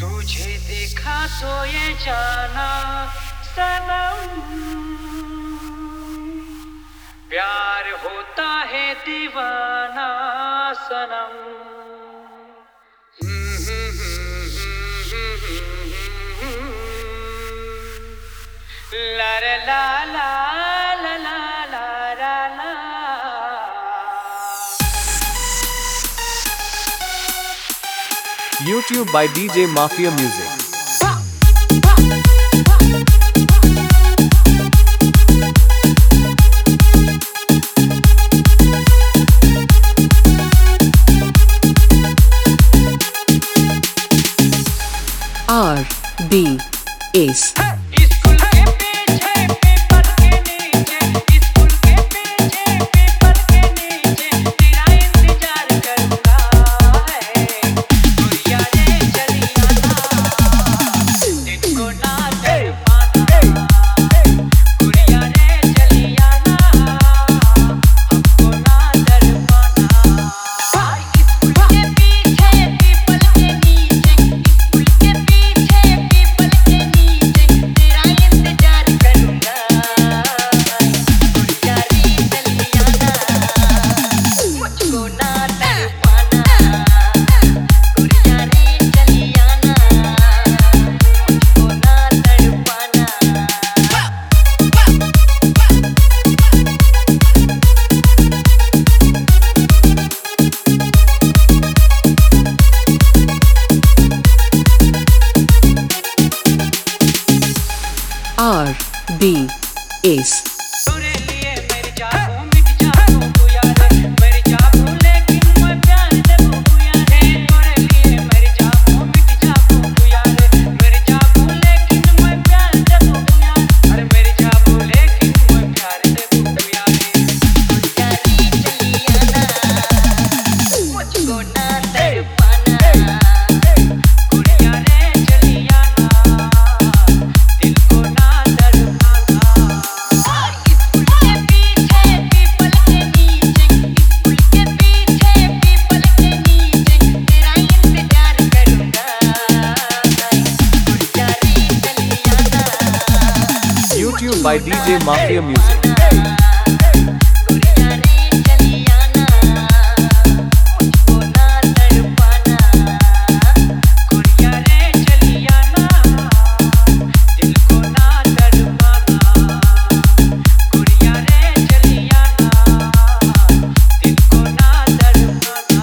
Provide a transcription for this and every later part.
तुझे देखा तो ये जाना सनम, प्यार होता है दीवाना सनम। ला ला ला ला ला ला ला ला। YouTube by DJ Mafia Music. RD Ace. School के पीछे पेपर के नीचे, स्कूल के पीछे पेपर के नीचे तेरा इंतजार करूंगा है। गुड़िया रे चली आना, दिल को ना तड़पाना। गुड़िया रे चली आना, हमको ना तड़पाना। स्कूल के पीछे पेपर के नीचे, स्कूल के पीछे पेपर के नीचे तेरा इंतजार करूंगा। गुड़िया रे चली आना, मुझको ना तड़पाना। गुड़िया रे चली आना, मुझको ना तड़पाना। RD Ace. तेरे लिए मेरी जान मिट जाऊं तू यार, मेरी जान लेकिन मैं प्यार दे दूं यार। तेरे लिए मेरी जान मिट जाऊं तू यार, मेरी जान लेकिन मैं प्यार दे दूं यार। अरे मेरी जान लेकिन मैं प्यार दे दूं यार। गुड़िया रे चली आना, मुझको ना तड़पाना। गुड़िया रे चली आना, दिल को ना तड़पाना। स्कूल के पीछे पीपल के नीचे, स्कूल के पीछे पीपल के नीचे तेरा इंतजार करूंगा। गुड़िया रे चली आना, YouTube by DJ Mafia Music. गुड़िया रे चली आना, मुझको ना तड़पाना। गुड़िया रे चली आना, दिल को ना तड़पाना। गुड़िया रे चली आना, दिल को ना तड़पाना।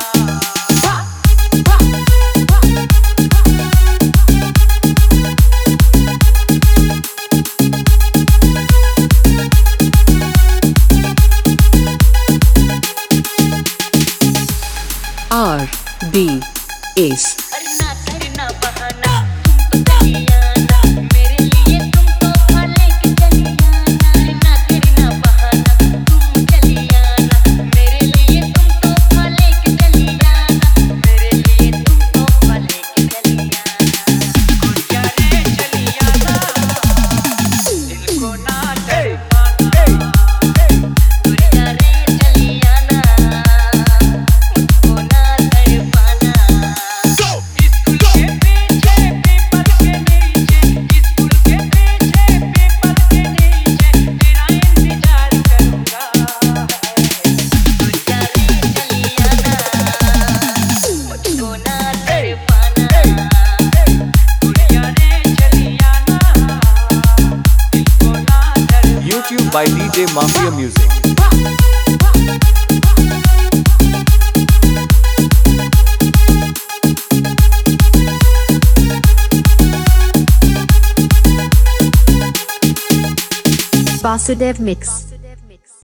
RD Ace. अरे ना करना बहाना, तुम तो चली आना, मेरे लिए तुम तोहफा लेके चली आना। अरे ना करना बहाना, तुम चली आना, मेरे लिए तुम तोहफा लेके चली आना। मेरे लिए तुम तोहफा लेके चली आना। गुड़िया रे चली आना, दिल को ना तड़पाना। गुड़िया रे चली आना, मुझको ना तड़पाना। स्कूल के पीछे पेपर के नीचे, स्कूल के पीछे पेपर के नीचे तेरा इंतजार करूंगा। गुड़िया रे चली आना, मुझको ना तड़पाना। गुड़िया रे चली आना, दिल को ना तड़पाना। YouTube by DJ Mafia Music. Basudev Mix.